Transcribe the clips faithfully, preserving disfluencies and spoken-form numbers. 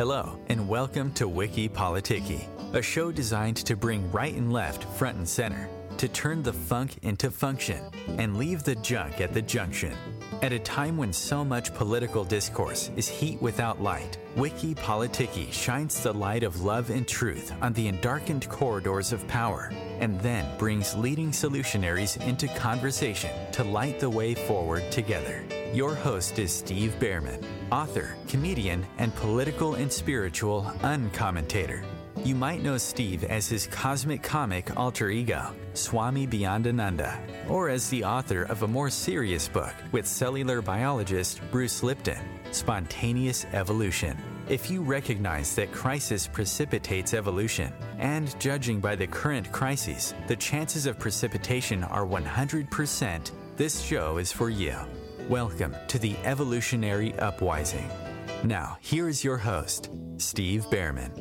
Hello, and welcome to Wiki Politiki, a show designed to bring right and left front and center, to turn the funk into function, and leave the junk at the junction. At a time when so much political discourse is heat without light, Wiki Politiki shines the light of love and truth on the endarkened corridors of power, and then brings leading solutionaries into conversation to light the way forward together. Your host is Steve Behrman, author, comedian, and political and spiritual uncommentator. You might know Steve as his cosmic comic alter ego, Swami Beyondananda, or as the author of a more serious book with cellular biologist Bruce Lipton, Spontaneous Evolution. If you recognize that crisis precipitates evolution, and judging by the current crises, the chances of precipitation are one hundred percent, this show is for you. Welcome to the Evolutionary Upwising. Now, here is your host, Steve Behrman.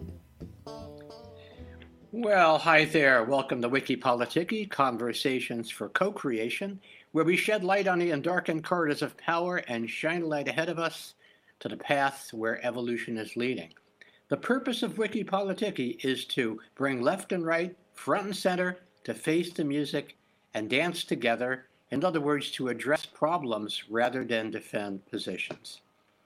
Well, hi there. Welcome to Wiki Politiki, Conversations for Co-Creation, where we shed light on the undarkened corridors of power and shine a light ahead of us to the paths where evolution is leading. The purpose of Wiki Politiki is to bring left and right, front and center, to face the music and dance together. In other words, to address problems rather than defend positions.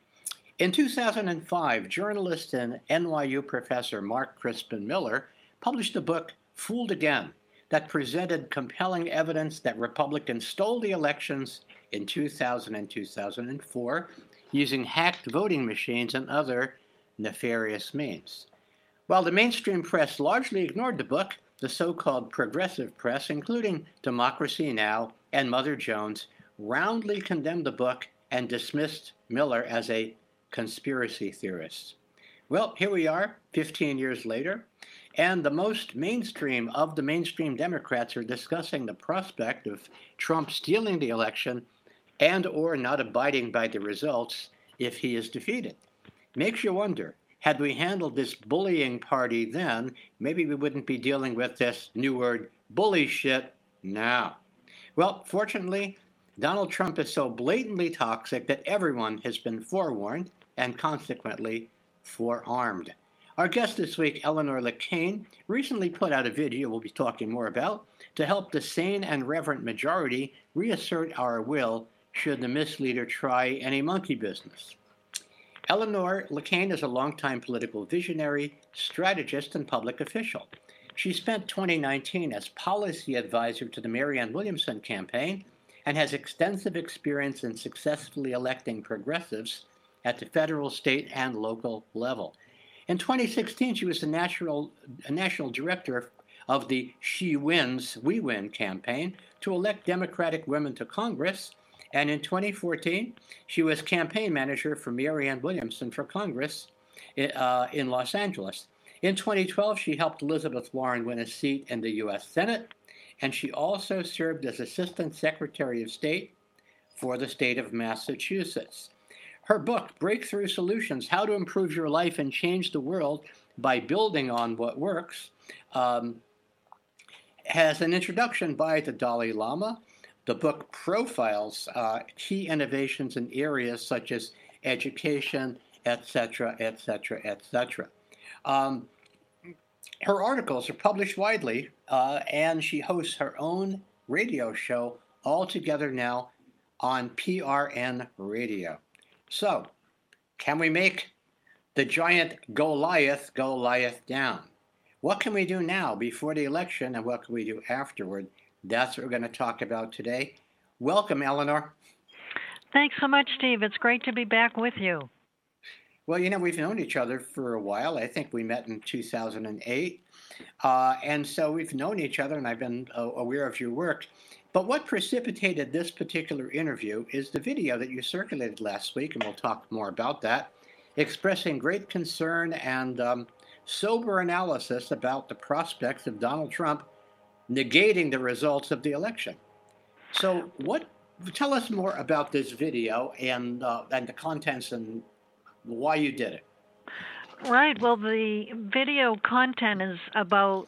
In two thousand five, journalist and N Y U professor Mark Crispin Miller published a book, Fooled Again, that presented compelling evidence that Republicans stole the elections in two thousand and two thousand four using hacked voting machines and other nefarious means. While the mainstream press largely ignored the book, the so-called progressive press, including Democracy Now! And Mother Jones, roundly condemned the book and dismissed Miller as a conspiracy theorist. Well, here we are, fifteen years later, and the most mainstream of the mainstream Democrats are discussing the prospect of Trump stealing the election and or not abiding by the results if he is defeated. Makes you wonder, had we handled this bullying party then, maybe we wouldn't be dealing with this new word, bully shit, now. Well, fortunately, Donald Trump is so blatantly toxic that everyone has been forewarned and consequently forearmed. Our guest this week, Eleanor LeCain, recently put out a video we'll be talking more about to help the sane and reverent majority reassert our will should the misleader try any monkey business. Eleanor LeCain is a longtime political visionary, strategist, and public official. She spent twenty nineteen as policy advisor to the Marianne Williamson campaign and has extensive experience in successfully electing progressives at the federal, state, and local level. In twenty sixteen, she was the national, national director of the She Wins, We Win campaign to elect Democratic women to Congress. And in twenty fourteen, she was campaign manager for Marianne Williamson for Congress uh, in Los Angeles. In twenty twelve, she helped Elizabeth Warren win a seat in the U S Senate, and she also served as Assistant Secretary of State for the state of Massachusetts. Her book, Breakthrough Solutions, How to Improve Your Life and Change the World by Building on What Works, um, has an introduction by the Dalai Lama. The book profiles uh, key innovations in areas such as education, et cetera, et cetera, et cetera. Um, her articles are published widely, uh, and she hosts her own radio show altogether now on P R N Radio. So, can we make the giant Goliath Goliath down? What can we do now before the election, and what can we do afterward? That's what we're going to talk about today. Welcome, Eleanor. Thanks so much, Steve. It's great to be back with you. Well, you know, we've known each other for a while. I think we met in two thousand eight. Uh, and so we've known each other, and I've been uh, aware of your work. But what precipitated this particular interview is the video that you circulated last week, and we'll talk more about that, expressing great concern and um, sober analysis about the prospects of Donald Trump negating the results of the election. So what? Tell us more about this video and uh, and the contents and why you did it. Right. Well, the video content is about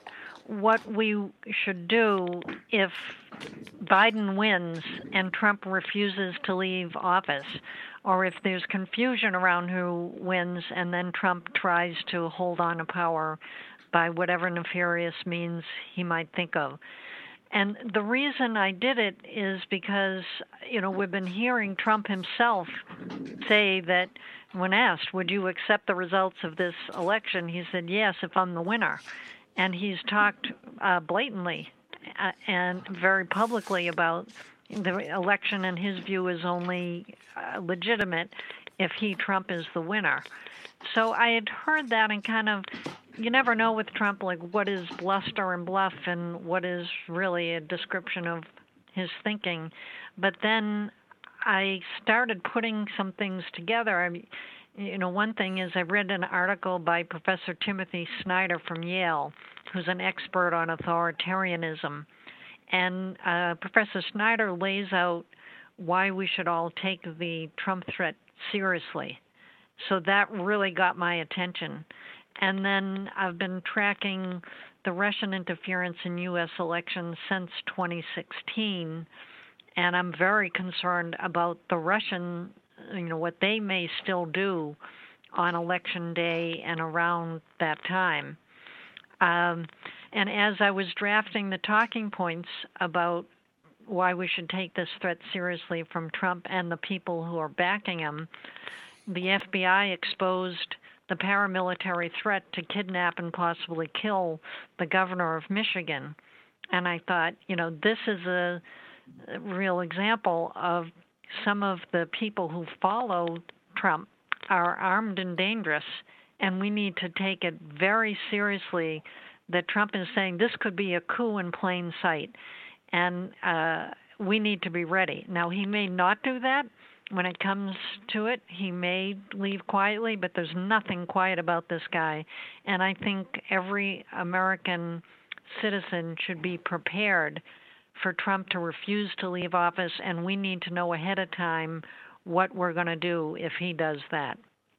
what we should do if Biden wins and Trump refuses to leave office, or if there's confusion around who wins and then Trump tries to hold on to power by whatever nefarious means he might think of. And the reason I did it is because, you know, we've been hearing Trump himself say that when asked, would you accept the results of this election, he said, yes, if I'm the winner. And he's talked uh, blatantly uh, and very publicly about the election, in his view, is only uh, legitimate if he, Trump, is the winner. So I had heard that, and kind of, you never know with Trump, like what is bluster and bluff and what is really a description of his thinking. But then I started putting some things together. I, you know, one thing is I read an article by Professor Timothy Snyder from Yale, who's an expert on authoritarianism. And uh, Professor Snyder lays out why we should all take the Trump threat seriously. So that really got my attention. And then I've been tracking the Russian interference in U S elections since twenty sixteen, and I'm very concerned about the Russian, you know, what they may still do on election day and around that time. Um, and as I was drafting the talking points about why we should take this threat seriously from Trump and the people who are backing him, the F B I exposed the paramilitary threat to kidnap and possibly kill the governor of Michigan. And I thought, you know, this is a real example of some of the people who follow Trump are armed and dangerous, and we need to take it very seriously that Trump is saying this could be a coup in plain sight, and uh, we need to be ready. Now, he may not do that. When it comes to it, he may leave quietly, but there's nothing quiet about this guy. And I think every American citizen should be prepared for Trump to refuse to leave office, and we need to know ahead of time what we're going to do if he does that.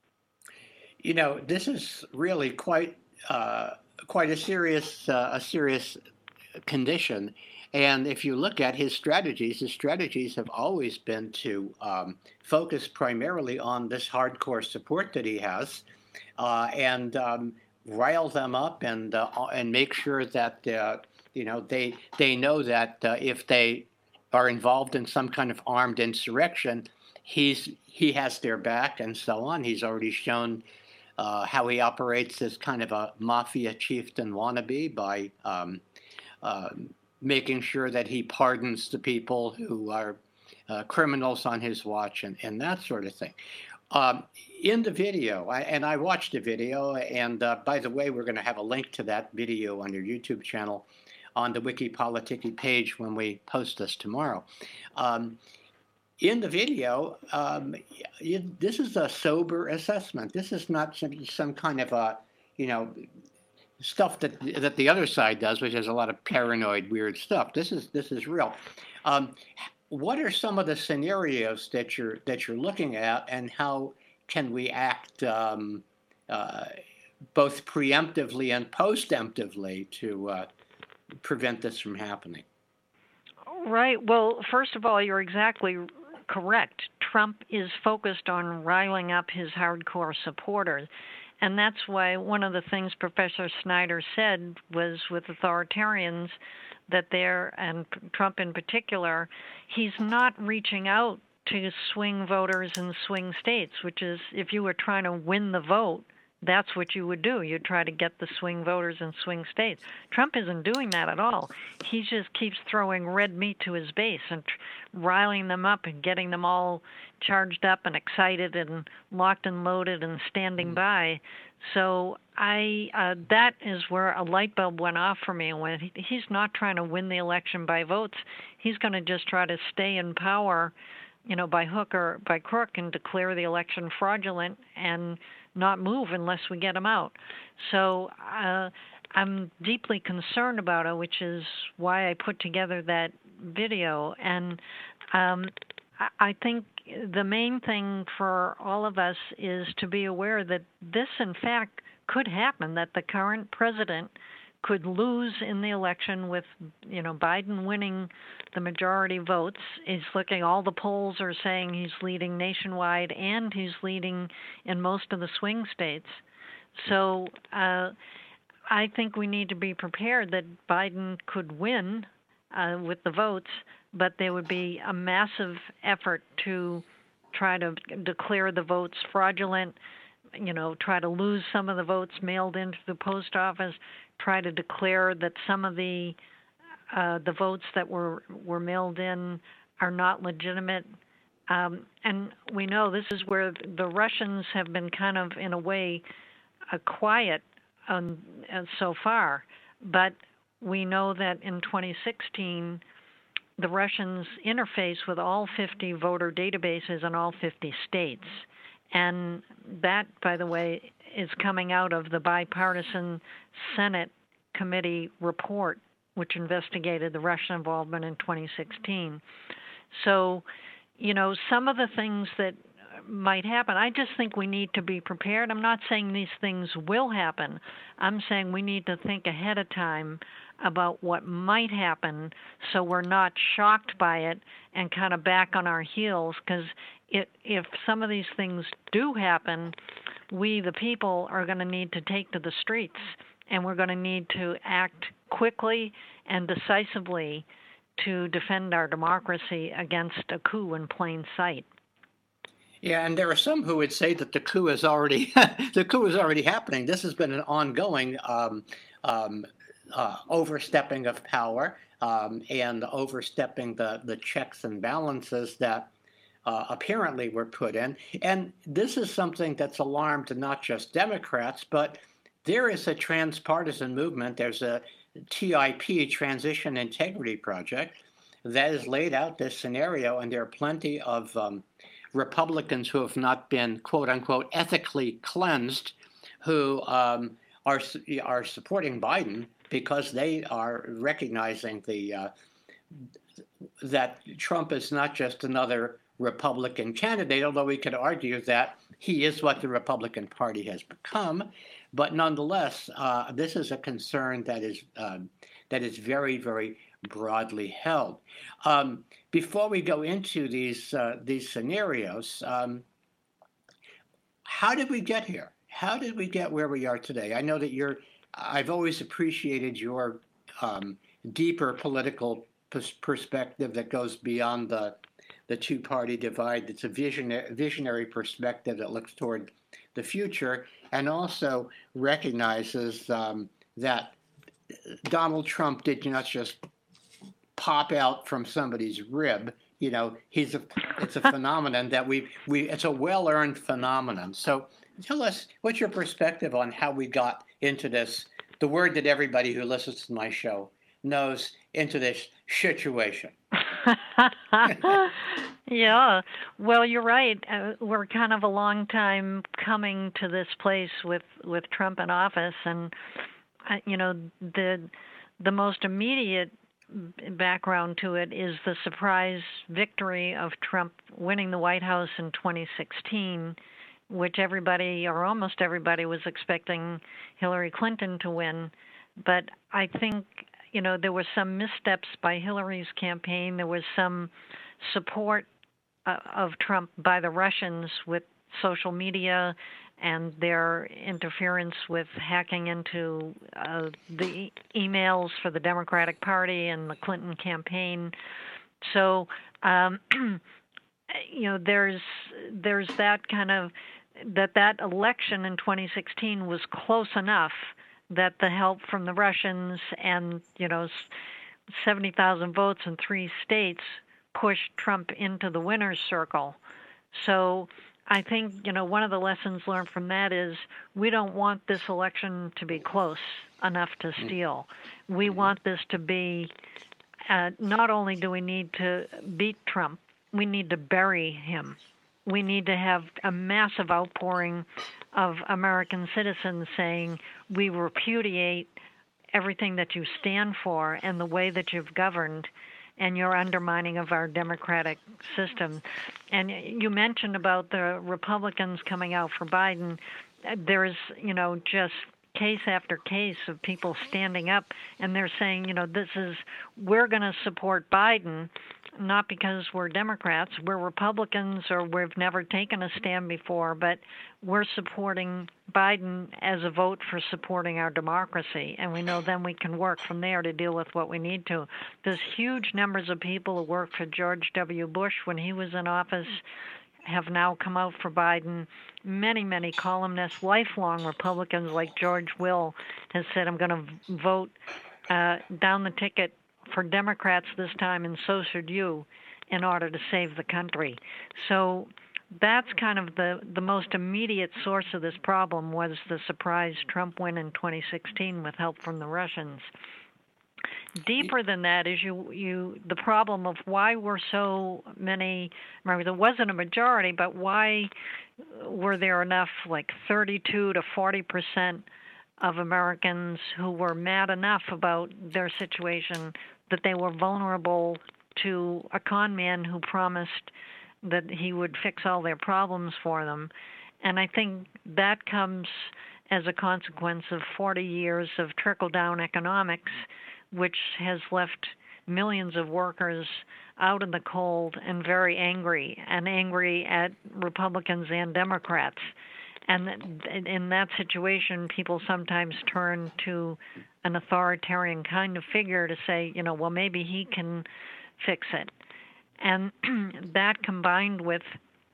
You know, this is really quite uh, quite a serious uh, a serious condition. And if you look at his strategies, his strategies have always been to um, focus primarily on this hardcore support that he has, uh, and um, rile them up and uh, and make sure that uh, you know they they know that uh, if they are involved in some kind of armed insurrection, he's he has their back and so on. He's already shown uh, how he operates as kind of a mafia chieftain wannabe by um, uh, making sure that he pardons the people who are uh, criminals on his watch and, and that sort of thing. Um, in the video, I, and I watched the video, and uh, by the way, we're going to have a link to that video on your YouTube channel on the Wiki Politiki page when we post this tomorrow. Um, in the video, um, you, this is a sober assessment. This is not some, some kind of a, you know, stuff that that the other side does, which is a lot of paranoid, weird stuff. This is this is real. Um, what are some of the scenarios that you're that you're looking at, and how can we act um, uh, both preemptively and postemptively to uh, prevent this from happening? Right. Well, first of all, you're exactly correct. Trump is focused on riling up his hardcore supporters. And that's why one of the things Professor Snyder said was with authoritarians that they're, and Trump in particular, he's not reaching out to swing voters in swing states, which is if you were trying to win the vote, that's what you would do. You'd try to get the swing voters in swing states. Trump isn't doing that at all. He just keeps throwing red meat to his base and tr- riling them up and getting them all charged up and excited and locked and loaded and standing by. So I uh, that is where a light bulb went off for me. When he, he's not trying to win the election by votes, he's going to just try to stay in power, you know, by hook or by crook, and declare the election fraudulent and not move unless we get him out. So uh, I'm deeply concerned about it, which is why I put together that video. And um, I think the main thing for all of us is to be aware that this, in fact, could happen, that the current president could lose in the election with, you know, Biden winning the majority votes. He's looking, all the polls are saying he's leading nationwide, and he's leading in most of the swing states. So uh, I think we need to be prepared that Biden could win uh, with the votes, but there would be a massive effort to try to declare the votes fraudulent, you know, try to lose some of the votes mailed into the post office, try to declare that some of the uh, the votes that were, were mailed in are not legitimate. Um, and we know this is where the Russians have been kind of, in a way, uh, quiet um, uh, so far. But we know that in twenty sixteen, the Russians interface with all fifty voter databases in all fifty states. And that, by the way, is coming out of the bipartisan Senate committee report, which investigated the Russian involvement in twenty sixteen. So, you know, some of the things that might happen, I just think we need to be prepared. I'm not saying these things will happen. I'm saying we need to think ahead of time about what might happen so we're not shocked by it and kind of back on our heels, because it, if some of these things do happen, we, the people, are going to need to take to the streets, and we're going to need to act quickly and decisively to defend our democracy against a coup in plain sight. Yeah, and there are some who would say that the coup is already the coup is already happening. This has been an ongoing um, um, uh, overstepping of power um, and overstepping the the checks and balances that uh, apparently were put in. And this is something that's alarmed not just Democrats, but there is a transpartisan movement. There's a T I P, Transition Integrity Project, that has laid out this scenario, and there are plenty of um, Republicans who have not been, quote unquote, ethically cleansed, who um, are are supporting Biden because they are recognizing the uh, that Trump is not just another Republican candidate, although we could argue that he is what the Republican Party has become. But nonetheless, uh, this is a concern that is uh, that is very, very broadly held. Um, before we go into these uh, these scenarios, um, how did we get here? How did we get where we are today? I know that you're. I've always appreciated your um, deeper political pers- perspective that goes beyond the the two-party divide. It's a visionary, visionary perspective that looks toward the future and also recognizes um, that Donald Trump did not just pop out from somebody's rib. You know, he's a it's a phenomenon that we we it's a well-earned phenomenon. So tell us, what's your perspective on how we got into this, the word that everybody who listens to my show knows, into this situation? Yeah, well, you're right. Uh, we're kind of a long time coming to this place with, with Trump in office, and uh, you know, the the most immediate background to it is the surprise victory of Trump winning the White House in twenty sixteen, which everybody, or almost everybody, was expecting Hillary Clinton to win. But I think, you know, there were some missteps by Hillary's campaign. There was some support uh, of Trump by the Russians with social media and their interference with hacking into uh, the e- emails for the Democratic Party and the Clinton campaign. So, um, you know, there's there's that kind of, that that election in twenty sixteen was close enough that the help from the Russians and, you know, seventy thousand votes in three states pushed Trump into the winner's circle. So I think, you know, one of the lessons learned from that is we don't want this election to be close enough to steal. We want this to be, uh, not only do we need to beat Trump, we need to bury him. We need to have a massive outpouring of American citizens saying, we repudiate everything that you stand for and the way that you've governed and your undermining of our democratic system. And you mentioned about the Republicans coming out for Biden. There's, you know, just case after case of people standing up, and they're saying, you know, this is, we're going to support Biden, not because we're Democrats, we're Republicans, or we've never taken a stand before, but we're supporting Biden as a vote for supporting our democracy. And we know then we can work from there to deal with what we need to. There's huge numbers of people who worked for George W. Bush when he was in office have now come out for Biden. Many, many columnists, lifelong Republicans like George Will, has said, I'm going to vote uh, down the ticket for Democrats this time, and so should you, in order to save the country. So that's kind of the, the most immediate source of this problem, was the surprise Trump win in twenty sixteen with help from the Russians. Deeper than that is you, you the problem of why were so many, remember there wasn't a majority, but why were there enough, like thirty-two to forty percent of Americans who were mad enough about their situation that they were vulnerable to a con man who promised that he would fix all their problems for them. And I think that comes as a consequence of forty years of trickle-down economics, which has left millions of workers out in the cold and very angry, and angry at Republicans and Democrats. And in that situation, people sometimes turn to an authoritarian kind of figure to say, you know, well, maybe he can fix it. And that, combined with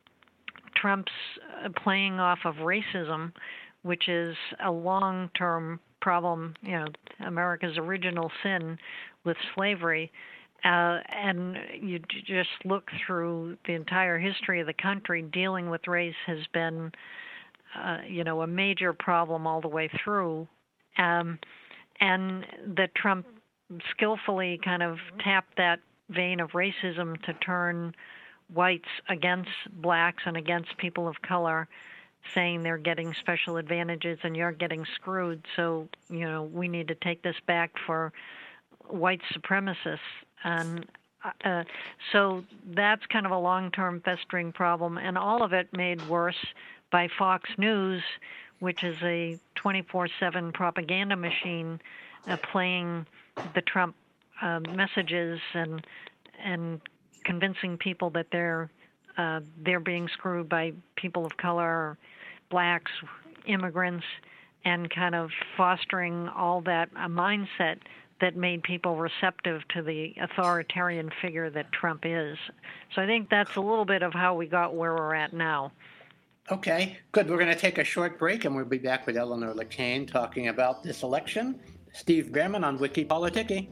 Trump's playing off of racism, which is a long-term problem, you know, America's original sin with slavery, uh, and you just look through the entire history of the country, dealing with race has been Uh, you know, a major problem all the way through, um, and that Trump skillfully kind of tapped that vein of racism to turn whites against blacks and against people of color, saying they're getting special advantages and you're getting screwed. So, you know, we need to take this back for white supremacists. And uh, so that's kind of a long-term festering problem, and all of it made worse by Fox News, which is a twenty-four seven propaganda machine uh, playing the Trump uh, messages and and convincing people that they're uh, they're being screwed by people of color, blacks, immigrants, and kind of fostering all that a mindset that made people receptive to the authoritarian figure that Trump is. So I think that's a little bit of how we got where we're at now. Okay, good. We're going to take a short break, and we'll be back with Eleanor LeCain talking about this election. Steve Behrman on Wiki Politiki.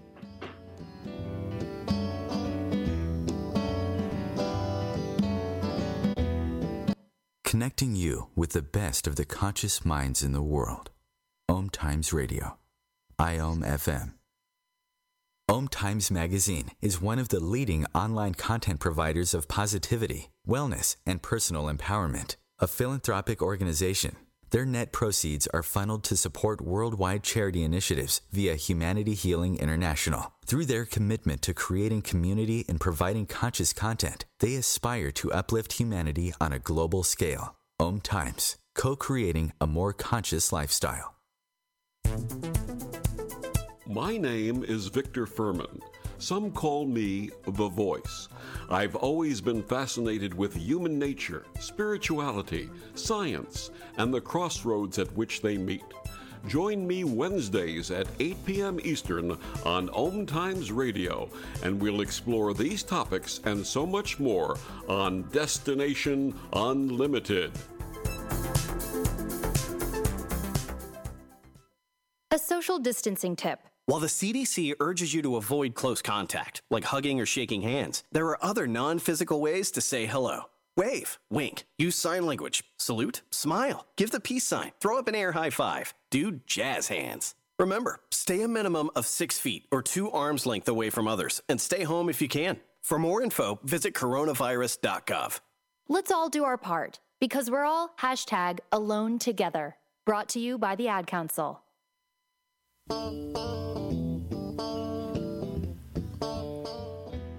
Connecting you with the best of the conscious minds in the world. Om Times Radio. I O M F M. Om Times Magazine is one of the leading online content providers of positivity, wellness, and personal empowerment. A philanthropic organization, their net proceeds are funneled to support worldwide charity initiatives via Humanity Healing International. Through their commitment to creating community and providing conscious content, they aspire to uplift humanity on a global scale. Om Times, co-creating a more conscious lifestyle. My name is Victor Furman. Some call me The Voice. I've always been fascinated with human nature, spirituality, science, and the crossroads at which they meet. Join me Wednesdays at eight p.m. Eastern on Om Times Radio, and we'll explore these topics and so much more on Destination Unlimited. A social distancing tip. While the C D C urges you to avoid close contact, like hugging or shaking hands, there are other non-physical ways to say hello. Wave, wink, use sign language, salute, smile, give the peace sign, throw up an air high five, do jazz hands. Remember, stay a minimum of six feet or two arms length away from others, and stay home if you can. For more info, visit coronavirus dot gov. Let's all do our part, because we're all hashtag alone together. Brought to you by the Ad Council.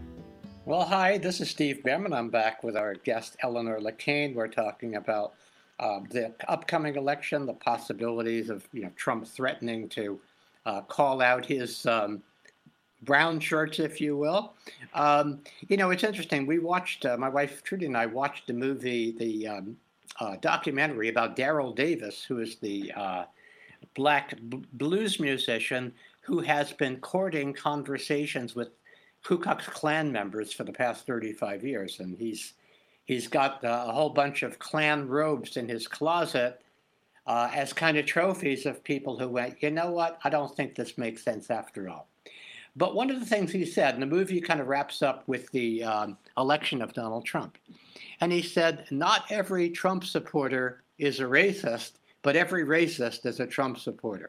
Well, hi, this is Steve Behrman. I'm back with our guest, Eleanor LeCain. We're talking about uh, the upcoming election, the possibilities of you know Trump threatening to uh, call out his um, brown shirts, if you will. Um, you know, it's interesting. We watched, uh, my wife Trudy and I watched the movie, the um, uh, documentary about Daryl Davis, who is the uh, black b- blues musician who has been courting conversations with Ku Klux Klan members for the past thirty-five years. And he's he's got uh, a whole bunch of Klan robes in his closet uh, as kind of trophies of people who went, you know what, I don't think this makes sense after all. But one of the things he said, and the movie kind of wraps up with the um, election of Donald Trump. And he said, not every Trump supporter is a racist, but every racist is a Trump supporter.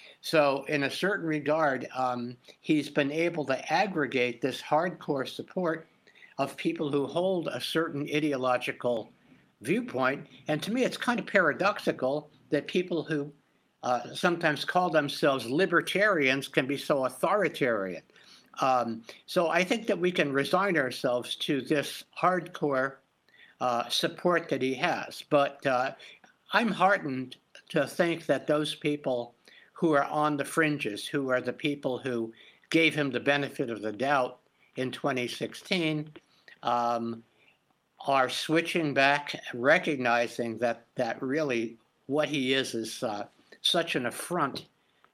So in a certain regard, um, he's been able to aggregate this hardcore support of people who hold a certain ideological viewpoint. And to me, it's kind of paradoxical that people who uh, sometimes call themselves libertarians can be so authoritarian. Um, so I think that we can resign ourselves to this hardcore uh, support that he has. But uh, I'm heartened to think that those people who are on the fringes, who are the people who gave him the benefit of the doubt in twenty sixteen, um, are switching back, recognizing that that really what he is is uh, such an affront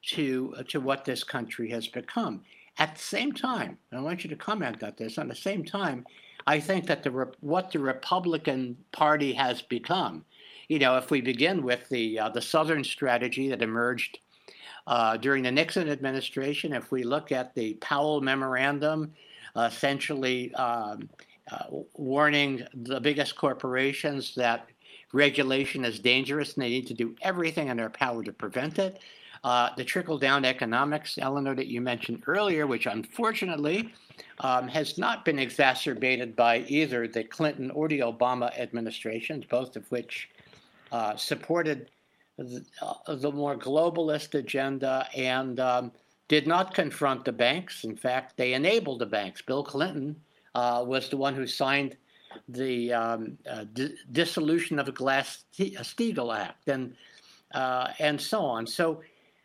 to to what this country has become. At the same time, and I want you to comment on this, at the same time, I think that the what the Republican Party has become, you know, if we begin with the uh, the Southern strategy that emerged uh, during the Nixon administration, if we look at the Powell Memorandum, uh, essentially um, uh, warning the biggest corporations that regulation is dangerous and they need to do everything in their power to prevent it. Uh, the trickle-down economics, Eleanor, that you mentioned earlier, which unfortunately um, has not been exacerbated by either the Clinton or the Obama administrations, both of which uh, supported the, uh, the more globalist agenda and um, did not confront the banks. In fact, they enabled the banks. Bill Clinton uh, was the one who signed the um, uh, di- dissolution of the Glass-Steagall Act and uh, and so on. So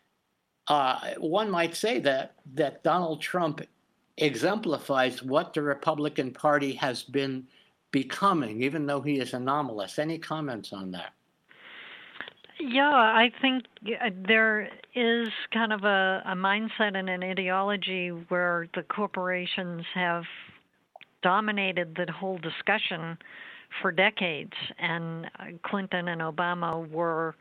uh, one might say that that Donald Trump exemplifies what the Republican Party has been becoming, even though he is anomalous. Any comments on that? Yeah, I think there is kind of a, a mindset and an ideology where the corporations have dominated the whole discussion for decades, and Clinton and Obama were,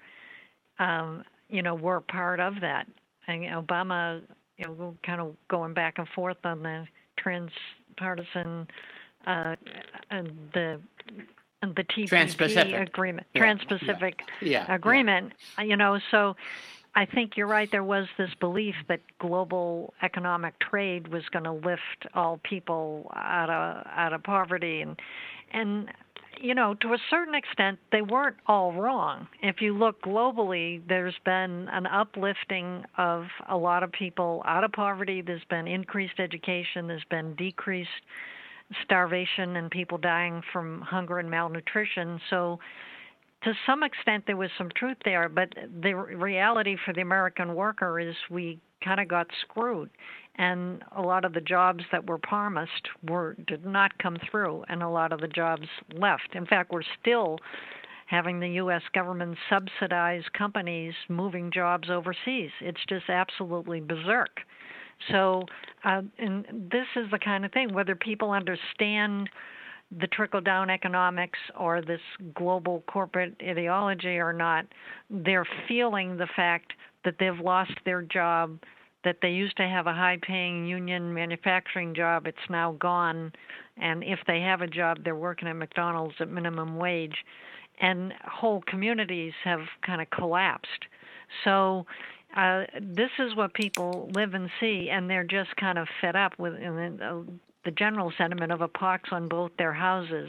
um, you know, were part of that. And Obama, you know, kind of going back and forth on the transpartisan, uh, and the and the T P P Trans-Pacific agreement, yeah. Trans-Pacific yeah. Yeah. agreement. Yeah. You know, so I think you're right. There was this belief that global economic trade was going to lift all people out of out of poverty, and and you know, to a certain extent, they weren't all wrong. If you look globally, there's been an uplifting of a lot of people out of poverty. There's been increased education. There's been decreased starvation and people dying from hunger and malnutrition. So to some extent, there was some truth there, but the reality for the American worker is we kind of got screwed, and a lot of the jobs that were promised were did not come through, and a lot of the jobs left. In fact, we're still having the U S government subsidize companies moving jobs overseas. It's just absolutely berserk. So, uh, and this is the kind of thing, whether people understand the trickle-down economics or this global corporate ideology or not, they're feeling the fact that they've lost their job, that they used to have a high-paying union manufacturing job. It's now gone. And if they have a job, they're working at McDonald's at minimum wage. And whole communities have kind of collapsed. So uh, this is what people live and see, and they're just kind of fed up with and, uh, the general sentiment of a pox on both their houses.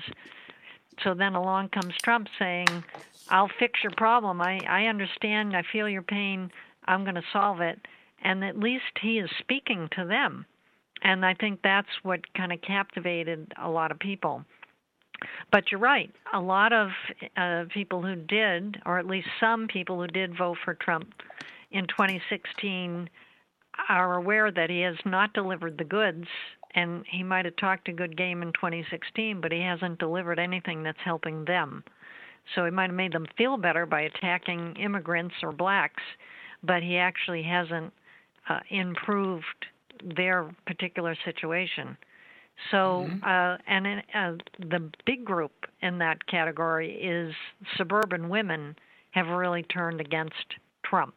So then along comes Trump saying, I'll fix your problem. I, I understand. I feel your pain. I'm going to solve it. And at least he is speaking to them. And I think that's what kind of captivated a lot of people. But you're right. A lot of uh, people who did, or at least some people who did vote for Trump in twenty sixteen, are aware that he has not delivered the goods, and he might have talked a good game in twenty sixteen, but he hasn't delivered anything that's helping them. So he might have made them feel better by attacking immigrants or blacks, but he actually hasn't uh, improved their particular situation. So, mm-hmm. uh, and in, uh, the big group in that category is suburban women have really turned against Trump.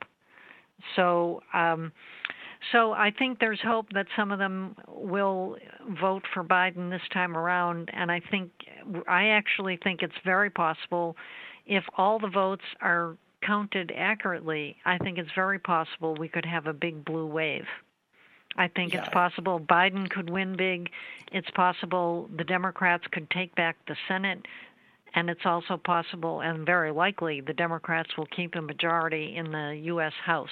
So, um, so I think there's hope that some of them will vote for Biden this time around, and I think I actually think it's very possible if all the votes are counted accurately. I think it's very possible we could have a big blue wave. I think yeah. it's possible Biden could win big. It's possible the Democrats could take back the Senate. And it's also possible and very likely the Democrats will keep a majority in the U S House.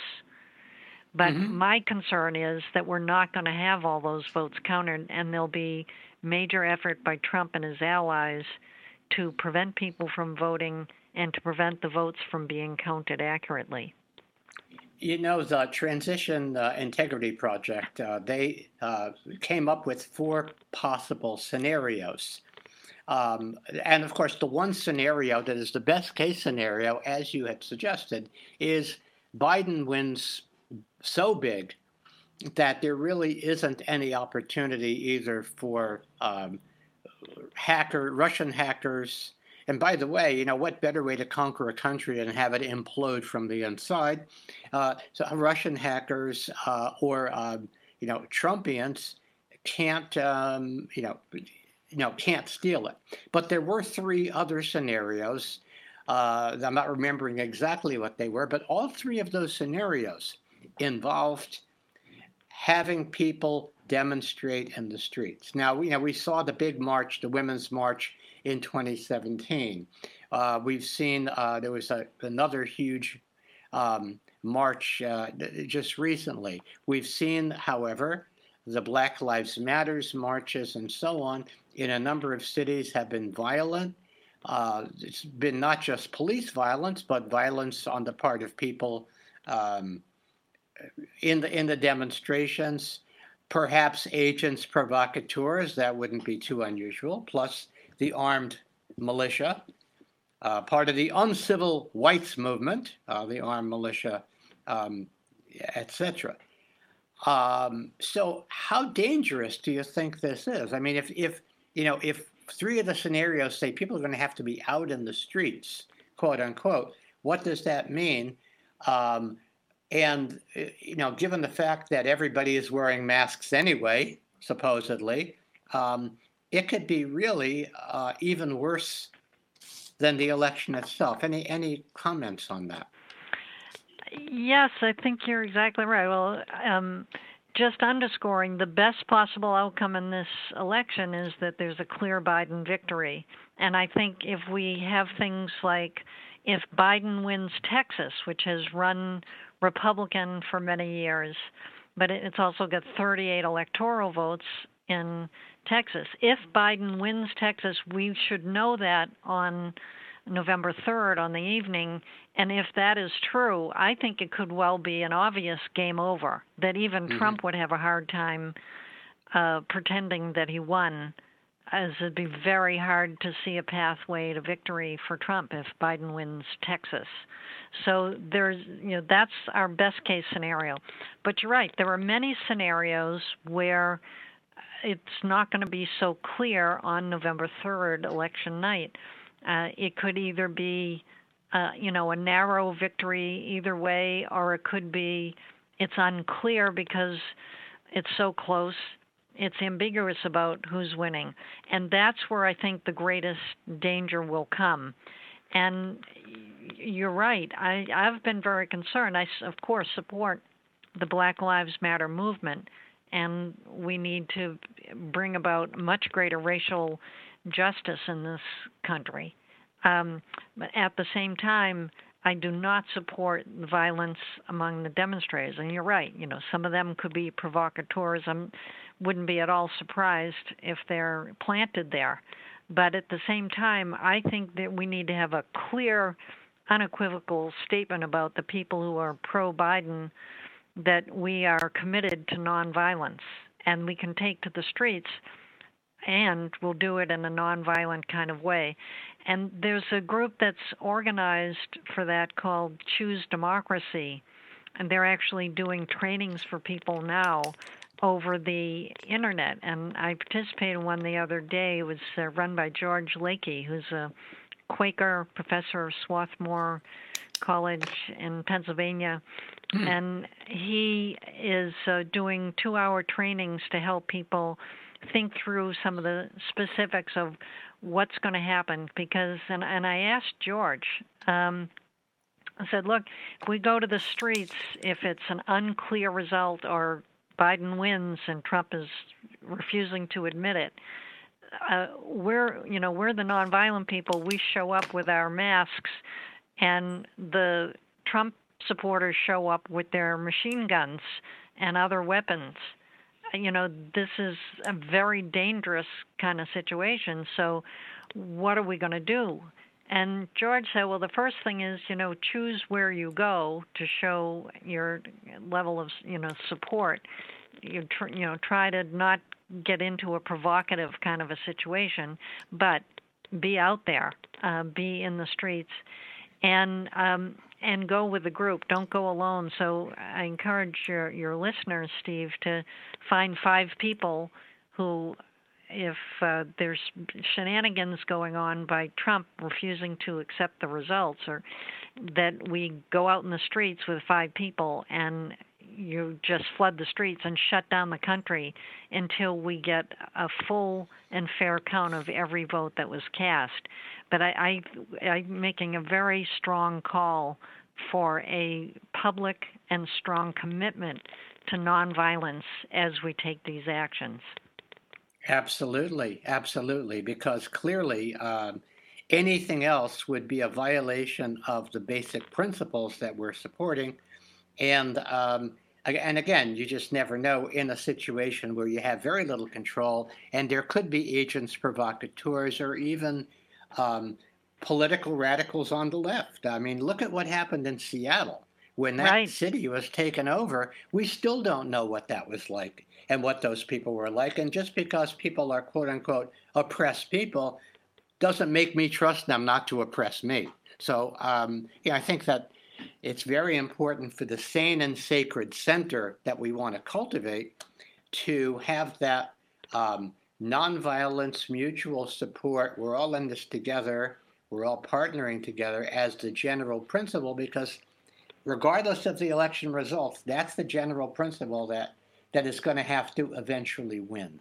But mm-hmm. my concern is that we're not going to have all those votes counted, and there'll be major effort by Trump and his allies to prevent people from voting and to prevent the votes from being counted accurately. You know, the Transition uh, Integrity Project, uh, they uh, came up with four possible scenarios. Um, and of course, the one scenario that is the best case scenario, as you had suggested, is Biden wins so big that there really isn't any opportunity either for um, hacker, Russian hackers. And by the way, you know, what better way to conquer a country and have it implode from the inside? Uh, so Russian hackers uh, or, um, you know, Trumpians can't, um, you know, you know, can't steal it. But there were three other scenarios. Uh, I'm not remembering exactly what they were, but all three of those scenarios involved having people demonstrate in the streets. Now, you know, we saw the big march, the Women's March in twenty seventeen. Uh, we've seen uh, there was a, another huge um, march uh, just recently. We've seen, however, the Black Lives Matters marches and so on in a number of cities have been violent. Uh, it's been not just police violence, but violence on the part of people um, in the in the demonstrations. Perhaps agents provocateurs, that wouldn't be too unusual, plus the armed militia, uh, part of the uncivil whites movement, uh, the armed militia, um, et cetera. Um, so how dangerous do you think this is? I mean, if, if you know, if three of the scenarios say people are going to have to be out in the streets, quote unquote, what does that mean? Um, and, you know, given the fact that everybody is wearing masks anyway, supposedly, um, it could be really uh, even worse than the election itself. Any any comments on that? Yes, I think you're exactly right. Well, um, just underscoring the best possible outcome in this election is that there's a clear Biden victory. And I think if we have things like if Biden wins Texas, which has run Republican for many years, but it's also got thirty-eight electoral votes in Texas. If Biden wins Texas, we should know that on November third on the evening. And if that is true, I think it could well be an obvious game over, that even mm-hmm. Trump would have a hard time uh, pretending that he won, as it'd be very hard to see a pathway to victory for Trump if Biden wins Texas. So there's, you know, that's our best case scenario. But you're right, there are many scenarios where it's not going to be so clear on November third, election night. Uh, it could either be, uh, you know, a narrow victory either way, or it could be it's unclear because it's so close. It's ambiguous about who's winning. And that's where I think the greatest danger will come. And you're right. I, I've been very concerned. I, of course, support the Black Lives Matter movement, and we need to bring about much greater racial justice in this country. Um, but at the same time, I do not support violence among the demonstrators. And you're right. You know, some of them could be provocateurs. I wouldn't be at all surprised if they're planted there. But at the same time, I think that we need to have a clear, unequivocal statement about the people who are pro-Biden, that we are committed to nonviolence, and we can take to the streets, and we'll do it in a nonviolent kind of way. And there's a group that's organized for that called Choose Democracy, and they're actually doing trainings for people now over the internet. And I participated in one the other day. It was uh, run by George Lakey, who's a Quaker professor of Swarthmore College in Pennsylvania. Mm. And he is uh, doing two-hour trainings to help people think through some of the specifics of what's going to happen. Because, and, and I asked George, um, I said, look, if we go to the streets, if it's an unclear result or Biden wins and Trump is refusing to admit it, uh, we're, you know, we're the nonviolent people. We show up with our masks, and the Trump supporters show up with their machine guns and other weapons. You know, this is a very dangerous kind of situation. So what are we going to do? And George said, well, the first thing is, you know, choose where you go to show your level of, you know, support. You, tr- you know, try to not get into a provocative kind of a situation, but be out there, uh, be in the streets, and um, and go with the group. Don't go alone. So I encourage your, your listeners, Steve, to find five people who, if uh, there's shenanigans going on by Trump refusing to accept the results, or that we go out in the streets with five people and you just flood the streets and shut down the country until we get a full and fair count of every vote that was cast. But I, I, I'm making a very strong call for a public and strong commitment to nonviolence as we take these actions. Absolutely, absolutely, because clearly um, anything else would be a violation of the basic principles that we're supporting. And um, and again, you just never know in a situation where you have very little control, and there could be agents provocateurs or even um, political radicals on the left. I mean, look at what happened in Seattle. When that right. city was taken over, we still don't know what that was like and what those people were like. And just because people are, quote unquote, oppressed people doesn't make me trust them not to oppress me. So, um, yeah, I think that it's very important for the sane and sacred center that we want to cultivate to have that um, nonviolence, mutual support. We're all in this together. We're all partnering together as the general principle, because regardless of the election results, that's the general principle that, that is going to have to eventually win.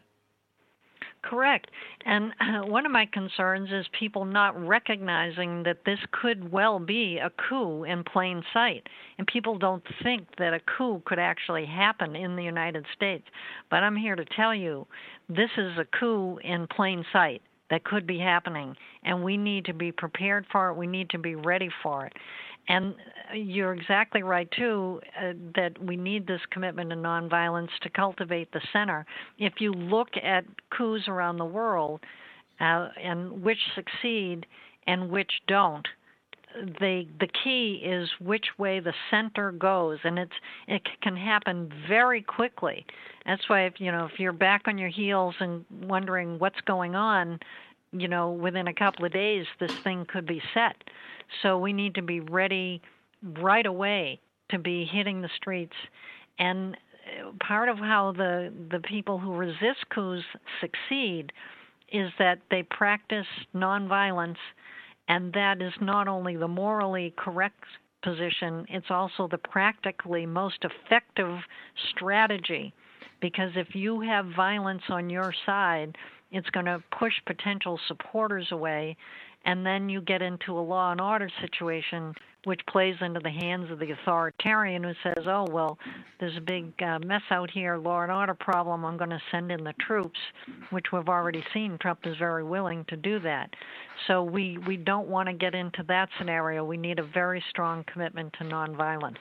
Correct. And uh, one of my concerns is people not recognizing that this could well be a coup in plain sight. And people don't think that a coup could actually happen in the United States. But I'm here to tell you, this is a coup in plain sight that could be happening. And we need to be prepared for it. We need to be ready for it. And you're exactly right, too, uh, that we need this commitment to nonviolence to cultivate the center. If you look at coups around the world uh, and which succeed and which don't, they, the key is which way the center goes, and it's it can happen very quickly. That's why, if you know, if you're back on your heels and wondering what's going on, you know, within a couple of days, this thing could be set. So we need to be ready right away to be hitting the streets. And part of how the, the people who resist coups succeed is that they practice nonviolence, and that is not only the morally correct position, it's also the practically most effective strategy. Because if you have violence on your side, it's going to push potential supporters away, and then you get into a law and order situation which plays into the hands of the authoritarian who says, oh, well, there's a big uh, mess out here, law and order problem, I'm going to send in the troops, which we've already seen Trump is very willing to do that. So we, we don't want to get into that scenario. We need a very strong commitment to nonviolence.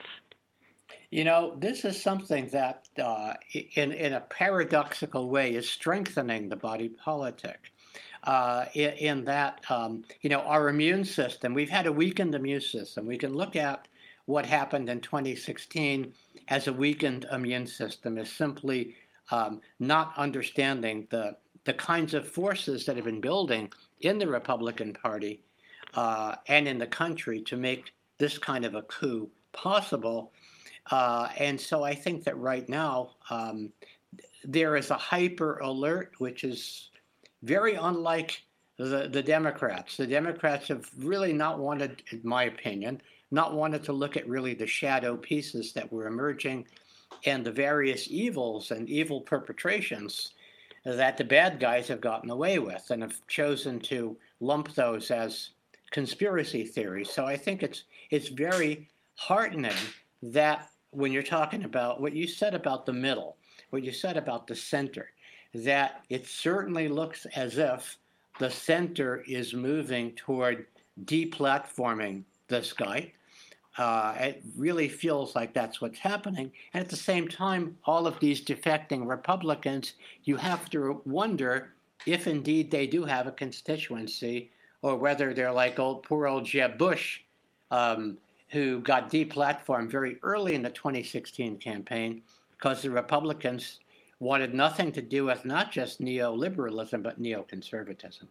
You know, this is something that, uh, in, in a paradoxical way, is strengthening the body politic. uh, in, in that, um, you know, our immune system, we've had a weakened immune system. We can look at what happened in twenty sixteen as a weakened immune system is simply um, not understanding the, the kinds of forces that have been building in the Republican Party uh, and in the country to make this kind of a coup possible. Uh, and so I think that right now um, there is a hyper alert, which is very unlike the, the Democrats. The Democrats have really not wanted, in my opinion, not wanted to look at really the shadow pieces that were emerging and the various evils and evil perpetrations that the bad guys have gotten away with and have chosen to lump those as conspiracy theories. So I think it's it's very heartening that when you're talking about what you said about the middle, what you said about the center, that it certainly looks as if the center is moving toward deplatforming this guy. Uh, it really feels like that's what's happening. And at the same time, all of these defecting Republicans, you have to wonder if indeed they do have a constituency, or whether they're like old poor old Jeb Bush, um, who got deplatformed very early in the twenty sixteen campaign because the Republicans wanted nothing to do with not just neoliberalism, but neoconservatism.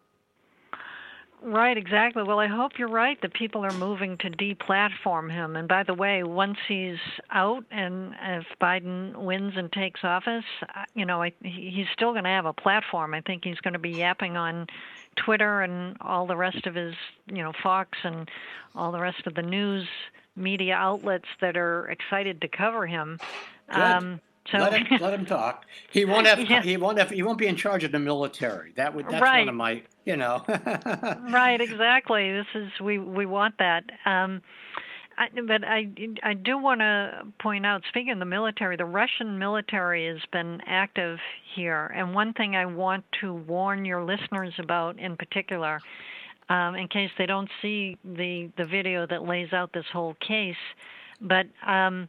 Right, exactly. Well, I hope you're right that people are moving to deplatform him. And by the way, once he's out and if Biden wins and takes office, you know, I, he's still going to have a platform. I think he's going to be yapping on Twitter and all the rest of his, you know, Fox and all the rest of the news media outlets that are excited to cover him. Good. Um, So let him let him talk. He won't have yeah. he won't have he won't be in charge of the military. That would that's right. one of my you know. Right, exactly. This is we we want that. Um, I, but I I do want to point out, speaking of the military, the Russian military has been active here, and one thing I want to warn your listeners about in particular, um, in case they don't see the the video that lays out this whole case, but. Um,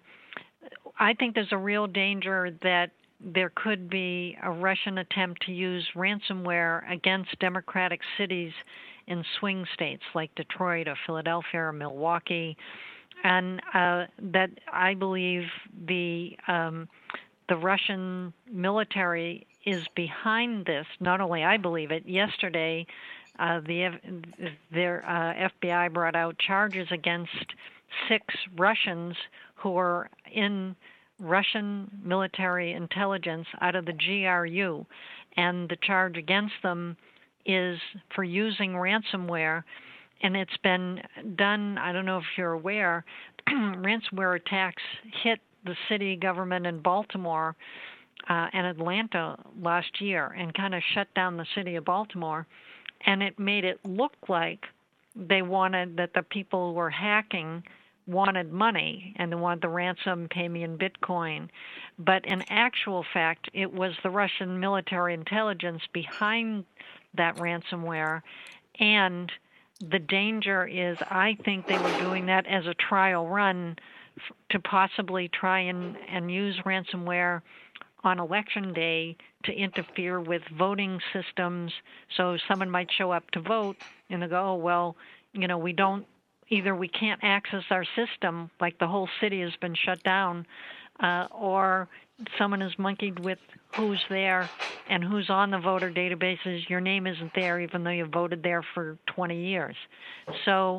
I think there's a real danger that there could be a Russian attempt to use ransomware against democratic cities in swing states like Detroit or Philadelphia or Milwaukee, and uh, that I believe the um, the Russian military is behind this. Not only I believe it. Yesterday, uh, the their uh, F B I brought out charges against six Russians who are in Russian military intelligence out of the G R U, and the charge against them is for using ransomware, and it's been done, I don't know if you're aware, ransomware attacks hit the city government in Baltimore uh, and Atlanta last year and kind of shut down the city of Baltimore, and it made it look like they wanted that the people who were hacking wanted money and they wanted the ransom, pay me in Bitcoin. But in actual fact, it was the Russian military intelligence behind that ransomware. And the danger is I think they were doing that as a trial run f- to possibly try and, and use ransomware on election day to interfere with voting systems. So someone might show up to vote and they go, oh, well, you know, we don't either we can't access our system, like the whole city has been shut down, uh, or someone has monkeyed with who's there and who's on the voter databases. Your name isn't there, even though you voted there for twenty years. So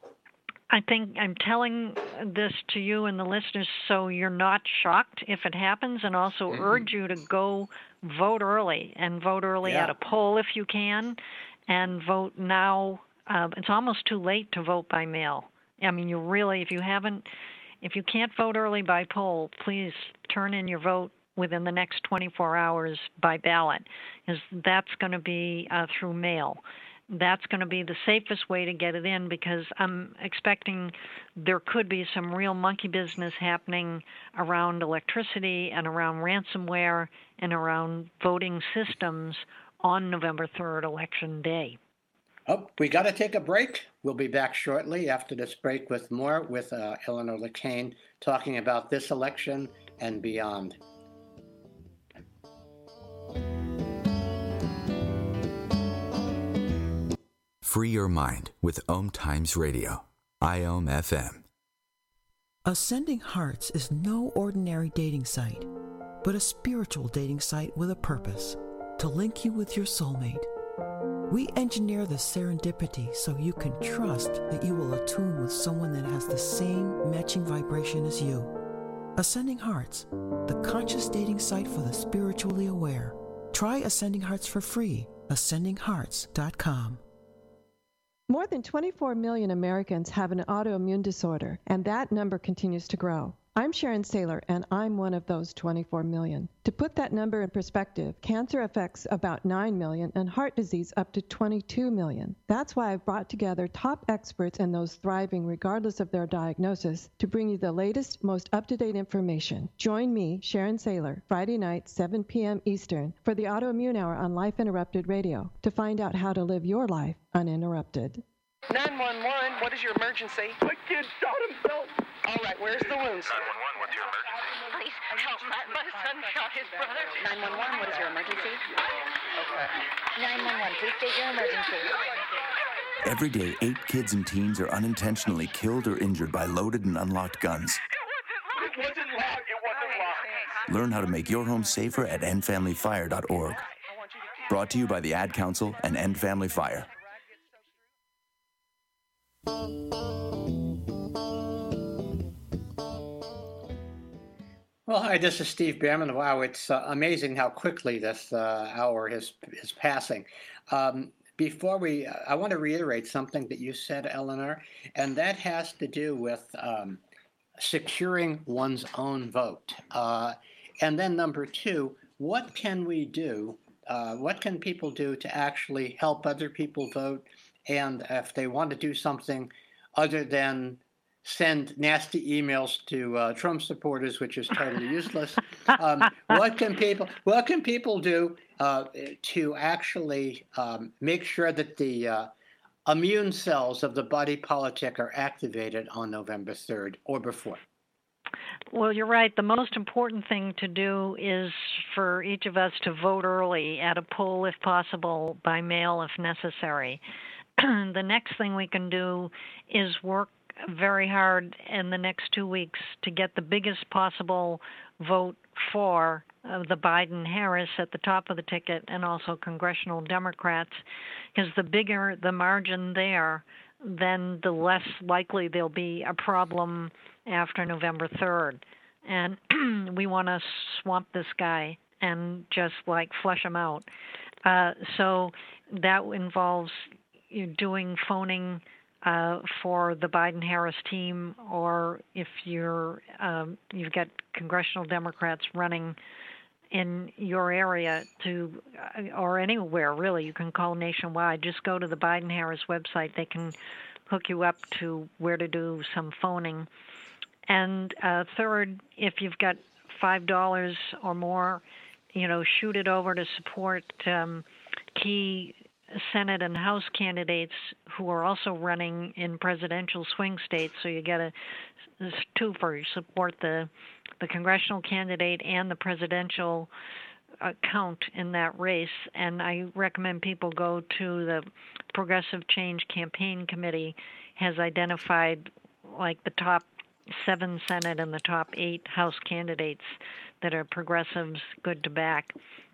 I think I'm telling this to you and the listeners so you're not shocked if it happens, and also mm-hmm. urge you to go vote early and vote early yeah. at a poll if you can, and vote now. Uh, it's almost too late to vote by mail. I mean, you really, if you haven't, if you can't vote early by poll, please turn in your vote within the next twenty-four hours by ballot, because that's going to be uh, through mail. That's going to be the safest way to get it in, because I'm expecting there could be some real monkey business happening around electricity and around ransomware and around voting systems on November third, Election Day. Oh, we got to take a break. We'll be back shortly after this break with more with uh, Eleanor LeCain talking about this election and beyond. Free your mind with Om Times Radio. I O M F M. Ascending Hearts is no ordinary dating site, but a spiritual dating site with a purpose, to link you with your soulmate. We engineer the serendipity so you can trust that you will attune with someone that has the same matching vibration as you. Ascending Hearts, the conscious dating site for the spiritually aware. Try Ascending Hearts for free. ascending hearts dot com. More than twenty-four million Americans have an autoimmune disorder, and that number continues to grow. I'm Sharon Saylor, and I'm one of those twenty-four million. To put that number in perspective, cancer affects about nine million and heart disease up to twenty-two million. That's why I've brought together top experts and those thriving regardless of their diagnosis to bring you the latest, most up-to-date information. Join me, Sharon Saylor, Friday night, seven p.m. Eastern, for the Autoimmune Hour on Life Interrupted Radio to find out how to live your life uninterrupted. nine one one, what is your emergency? My kid shot himself. All right, where's the wound, sir? nine one one, what's your emergency? Please help, my, my son shot his brother. nine one one, what is your emergency? Okay. nine one one, please state your emergency. Every day, eight kids and teens are unintentionally killed or injured by loaded and unlocked guns. It wasn't locked. It wasn't locked. Learn how to make your home safer at end family fire dot org. Brought to you by the Ad Council and End Family Fire. Well, hi, this is Steve Bhaerman. Wow, it's uh, amazing how quickly this uh, hour is, is passing. Um, before we, uh, I want to reiterate something that you said, Eleanor, and that has to do with um, securing one's own vote. Uh, and then number two, what can we do? Uh, what can people do to actually help other people vote? And if they want to do something other than send nasty emails to uh, Trump supporters, which is totally useless. Um, what can people What can people do uh, to actually um, make sure that the uh, immune cells of the body politic are activated on November third or before? Well, you're right. The most important thing to do is for each of us to vote early at a poll, if possible, by mail if necessary. The next thing we can do is work very hard in the next two weeks to get the biggest possible vote for uh, the Biden-Harris at the top of the ticket and also congressional Democrats, because the bigger the margin there, then the less likely there'll be a problem after November third. And we want to swamp this guy and just like flush him out. Uh, so that involves you doing phoning Uh, for the Biden-Harris team, or if you're um, you've got congressional Democrats running in your area to, uh, or anywhere really, you can call nationwide. Just go to the Biden-Harris website. They can hook you up to where to do some phoning. And uh, third, if you've got five dollars or more, you know, shoot it over to support um, key Senate and House candidates who are also running in presidential swing states, so you get a, a twofer. You support the the congressional candidate and the presidential uh, count in that race. And I recommend people go to the Progressive Change Campaign Committee has identified like the top seven Senate and the top eight House candidates that are progressives, good to back.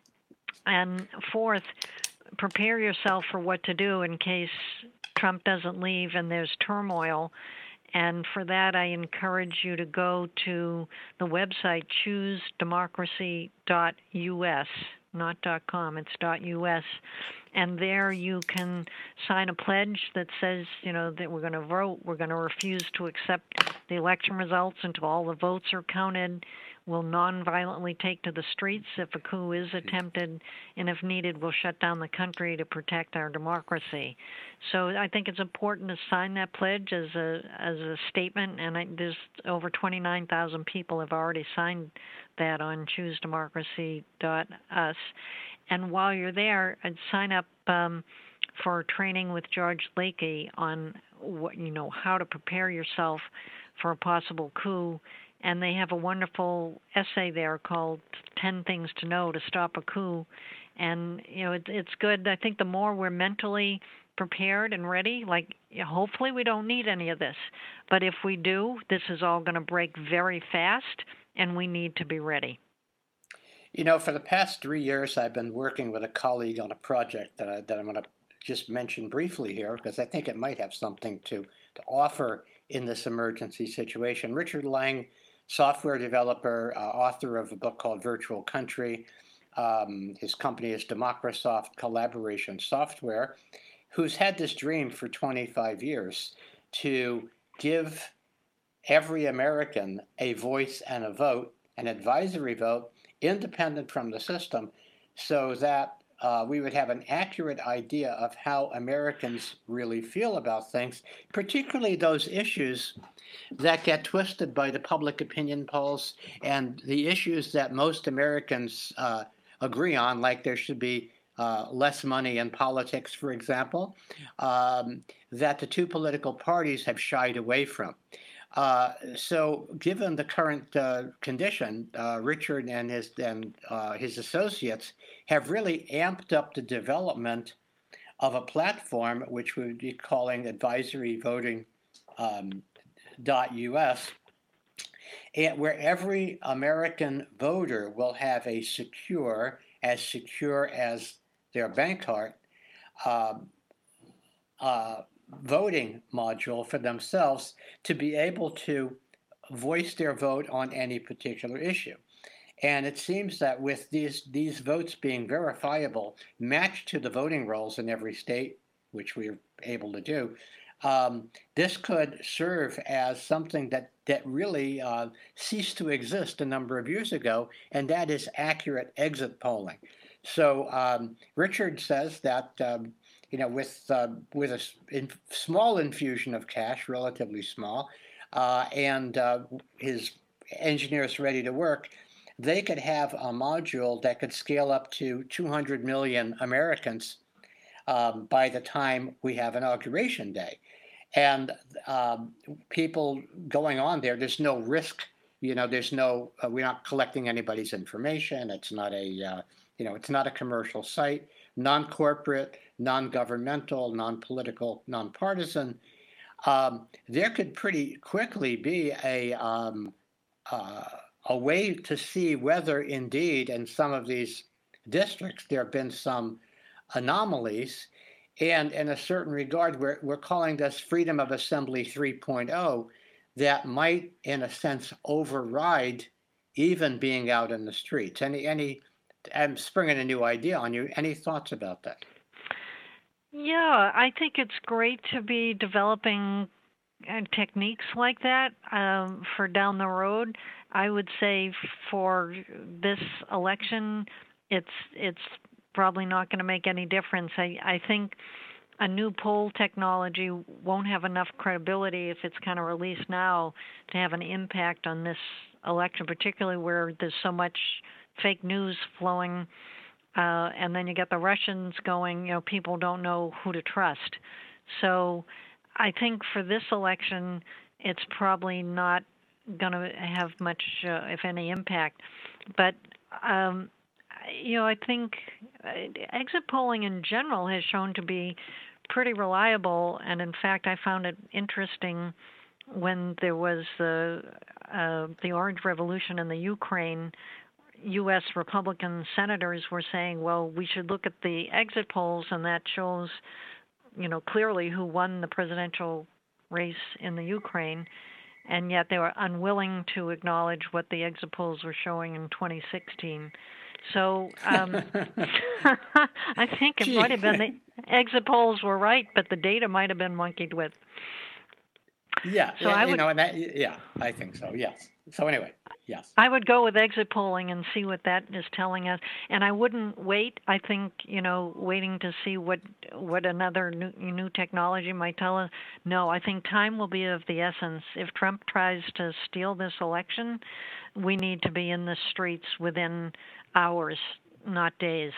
And fourth, prepare yourself for what to do in case Trump doesn't leave and there's turmoil. And for that, I encourage you to go to the website choose democracy dot U S, not .com, it's .us. And there you can sign a pledge that says, you know, that we're going to vote, we're going to refuse to accept the election results until all the votes are counted. We'll non-violently take to the streets if a coup is attempted, and if needed, we'll shut down the country to protect our democracy. So I think it's important to sign that pledge as a as a statement, and I, there's over twenty-nine thousand people have already signed that on choose democracy dot U S. And while you're there, I'd sign up um, for training with George Lakey on what you know how to prepare yourself for a possible coup. And they have a wonderful essay there called ten things to Know to Stop a Coup. And, you know, it, it's good. I think the more we're mentally prepared and ready. Like, hopefully we don't need any of this. But if we do, this is all going to break very fast, and we need to be ready. You know, for the past three years, I've been working with a colleague on a project that, I, that I'm going to just mention briefly here, because I think it might have something to, to offer in this emergency situation. Richard Lang, software developer, uh, author of a book called Virtual Country. Um, his company is Democrasoft Collaboration Software, who's had this dream for twenty-five years to give every American a voice and a vote, an advisory vote, independent from the system, so that uh, we would have an accurate idea of how Americans really feel about things, particularly those issues that get twisted by the public opinion polls and the issues that most Americans uh, agree on, like there should be uh, less money in politics, for example, um, that the two political parties have shied away from. Uh, so, given the current uh, condition, uh, Richard and his and uh, his associates have really amped up the development of a platform which we would be calling Advisory Voting um, .us, and where every American voter will have a secure, as secure as their bank card, uh, uh, voting module for themselves to be able to voice their vote on any particular issue. And it seems that with these these votes being verifiable, matched to the voting rolls in every state, which we're able to do, um, this could serve as something that, that really uh, ceased to exist a number of years ago, and that is accurate exit polling. So um, Richard says that um, you know, with uh, with a in, small infusion of cash, relatively small, uh, and uh, his engineers ready to work, they could have a module that could scale up to two hundred million Americans um, by the time we have Inauguration Day. And um, people going on there, there's no risk. You know, there's no, uh, we're not collecting anybody's information. It's not a, uh, you know, it's not a commercial site, non-corporate, non-governmental, non-political, non-partisan. Um, there could pretty quickly be a um, uh, a way to see whether indeed in some of these districts there have been some anomalies, and in a certain regard we're, we're calling this freedom of assembly three point oh, that might in a sense override even being out in the streets. Any, any, I'm springing a new idea on you. Any thoughts about that? Yeah, I think it's great to be developing uh, techniques like that um, for down the road. I would say for this election, it's it's probably not going to make any difference. I, I think a new poll technology won't have enough credibility if it's kind of released now to have an impact on this election, particularly where there's so much fake news flowing. Uh, and then you get the Russians going, you know, people don't know who to trust. So I think for this election, it's probably not going to have much, uh, if any, impact. But, um, you know, I think exit polling in general has shown to be pretty reliable. And in fact, I found it interesting when there was the, uh, the Orange Revolution in the Ukraine. U S Republican senators were saying, well, we should look at the exit polls, and that shows, you know, clearly who won the presidential race in the Ukraine, and yet they were unwilling to acknowledge what the exit polls were showing in twenty sixteen. So um, I think it Gee. might have been the exit polls were right, but the data might have been monkeyed with. Yeah, so yeah, I would, you know, and that, yeah, I think so. Yes. So anyway, yes. I would go with exit polling and see what that is telling us, and I wouldn't wait. I think, you know, waiting to see what what another new, new technology might tell us. No, I think time will be of the essence. If Trump tries to steal this election, we need to be in the streets within hours, not days.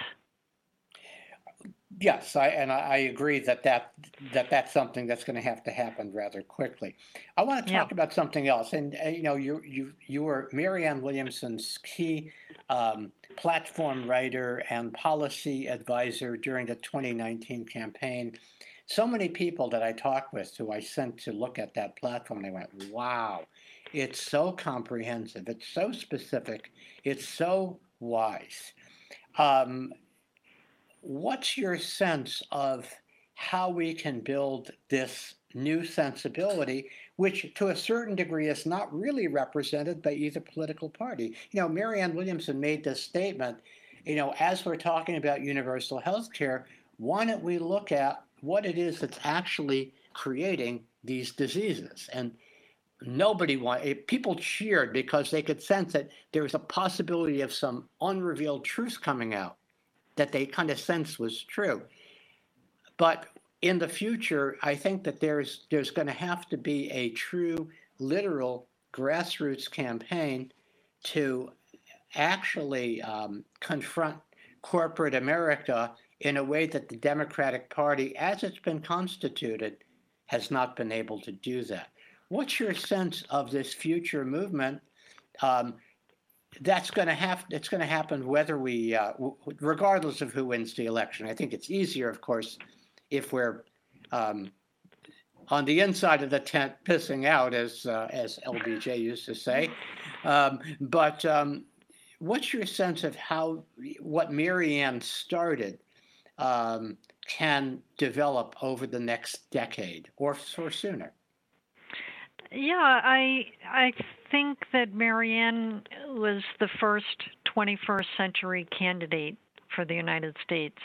Yes, I, and I, I agree that, that that that's something that's going to have to happen rather quickly. I want to talk yeah. about something else, and uh, you know, you you you were Marianne Williamson's key um, platform writer and policy advisor during the twenty nineteen campaign. so many people that I talked with who I sent to look at that platform, they went, wow, it's so comprehensive, it's so specific, it's so wise. Um, what's your sense of how we can build this new sensibility, which to a certain degree is not really represented by either political party? You know, Marianne Williamson made this statement, you know, as we're talking about universal health care, why don't we look at what it is that's actually creating these diseases? And nobody wanted, people cheered because they could sense that there was a possibility of some unrevealed truth coming out that they kind of sensed was true. But in the future, I think that there's there's going to have to be a true, literal grassroots campaign to actually um, confront corporate America in a way that the Democratic Party, as it's been constituted, has not been able to do that. What's your sense of this future movement? Um, that's going to have it's going to happen whether we, uh, w- regardless of who wins the election. I think it's easier, of course, if we're um, on the inside of the tent pissing out, as uh, as L B J used to say. Um, but um, what's your sense of how what Marianne started um, can develop over the next decade or, or sooner? Yeah, I I think that Marianne was the first twenty-first century candidate for the United States.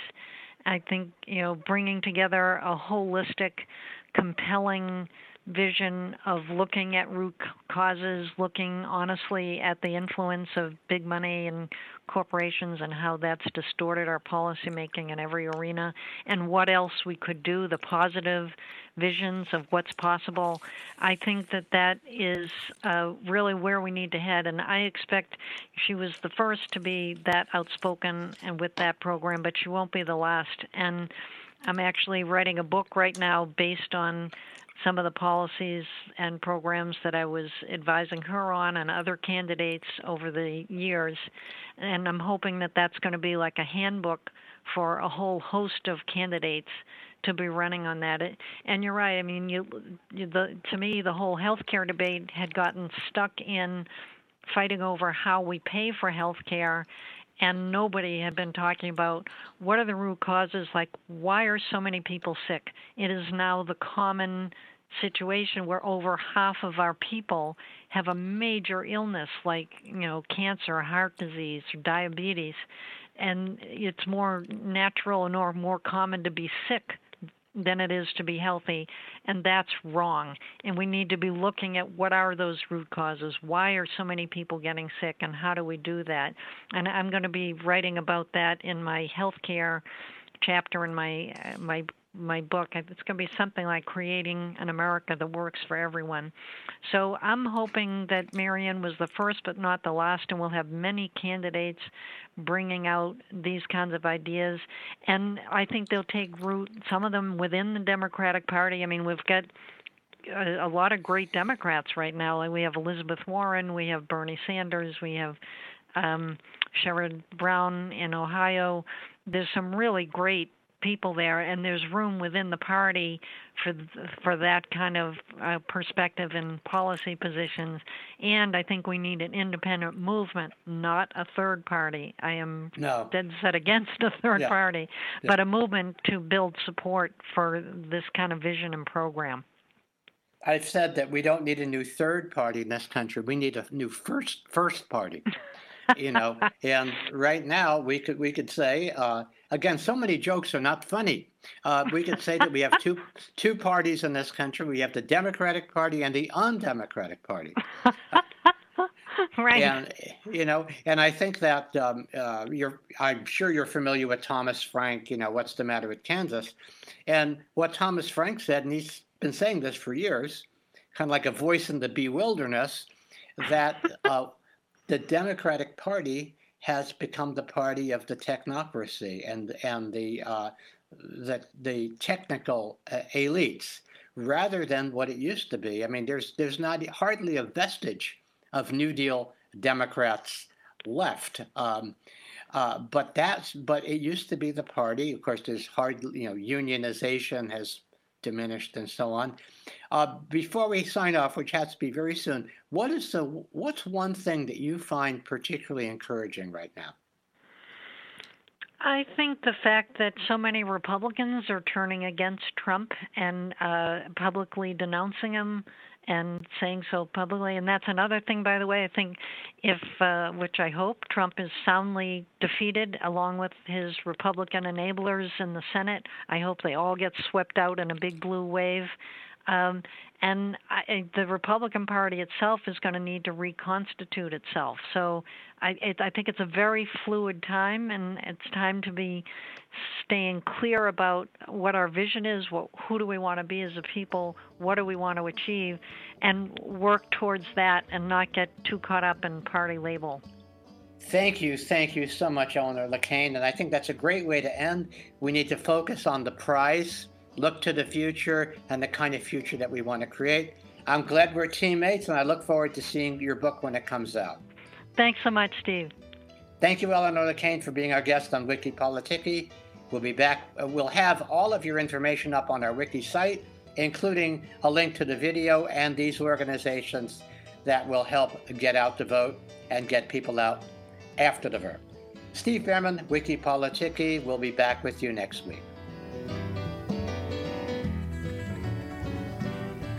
I think, you know, bringing together a holistic, compelling vision of looking at root causes, looking honestly at the influence of big money and corporations and how that's distorted our policymaking in every arena, and what else we could do, the positive visions of what's possible. I think that that is uh, really where we need to head, and I expect she was the first to be that outspoken and with that program, but she won't be the last. And I'm actually writing a book right now based on some of the policies and programs that I was advising her on and other candidates over the years. And I'm hoping that that's going to be like a handbook for a whole host of candidates to be running on that. And you're right. I mean, you, you, the, to me, the whole healthcare debate had gotten stuck in fighting over how we pay for healthcare, and nobody had been talking about what are the root causes, like why are so many people sick? It is now the common situation where over half of our people have a major illness like, you know, cancer, heart disease, or diabetes, and it's more natural and or more common to be sick than it is to be healthy, and that's wrong. And we need to be looking at what are those root causes, why are so many people getting sick, and how do we do that? And I'm going to be writing about that in my healthcare chapter in my uh, my my book. It's going to be something like Creating an America That Works for Everyone. So I'm hoping that Marianne was the first but not the last, and we'll have many candidates bringing out these kinds of ideas. And I think they'll take root, some of them within the Democratic Party. I mean, we've got a, a lot of great Democrats right now. Like we have Elizabeth Warren, we have Bernie Sanders, we have um, Sherrod Brown in Ohio. There's some really great people there, and there's room within the party for for that kind of uh, perspective and policy positions. And I think we need an independent movement, not a third party. I am no. dead set against a third yeah. party, yeah. but a movement to build support for this kind of vision and program. I've said that we don't need a new third party in this country. We need a new first first party. You know, and right now we could we could say uh, again, so many jokes are not funny. Uh, we could say that we have two two parties in this country. We have the Democratic Party and the undemocratic Party. Right. And you know, and I think that um, uh, you're. I'm sure you're familiar with Thomas Frank. You know, What's the Matter with Kansas? And what Thomas Frank said, and he's been saying this for years, kind of like a voice in the bewilderness, that. Uh, The Democratic Party has become the party of the technocracy and and the uh, the, the technical uh, elites, rather than what it used to be. I mean, there's there's not hardly a vestige of New Deal Democrats left. Um, uh, but that's but it used to be the party. Of course, there's hard you know unionization has diminished and so on. Uh, before we sign off, which has to be very soon, what is the what's one thing that you find particularly encouraging right now? I think the fact that so many Republicans are turning against Trump and uh, publicly denouncing him and saying so publicly. And that's another thing, by the way. I think if, uh, which I hope, Trump is soundly defeated along with his Republican enablers in the Senate, I hope they all get swept out in a big blue wave. Um, and I, the Republican Party itself is going to need to reconstitute itself. So I, it, I think it's a very fluid time, and it's time to be staying clear about what our vision is, what, who do we want to be as a people, what do we want to achieve, and work towards that and not get too caught up in party label. Thank you. Thank you so much, Eleanor LeCain. And I think that's a great way to end. We need to focus on the prize, look to the future, and the kind of future that we want to create. I'm glad we're teammates, and I look forward to seeing your book when it comes out. Thanks so much, Steve. Thank you, Eleanor LeCain, for being our guest on Wiki Politiki. We'll be back. Uh, we'll have all of your information up on our Wiki site, including a link to the video and these organizations that will help get out the vote and get people out after the vote. Steve Bhaerman, Wiki Politiki. We'll be back with you next week.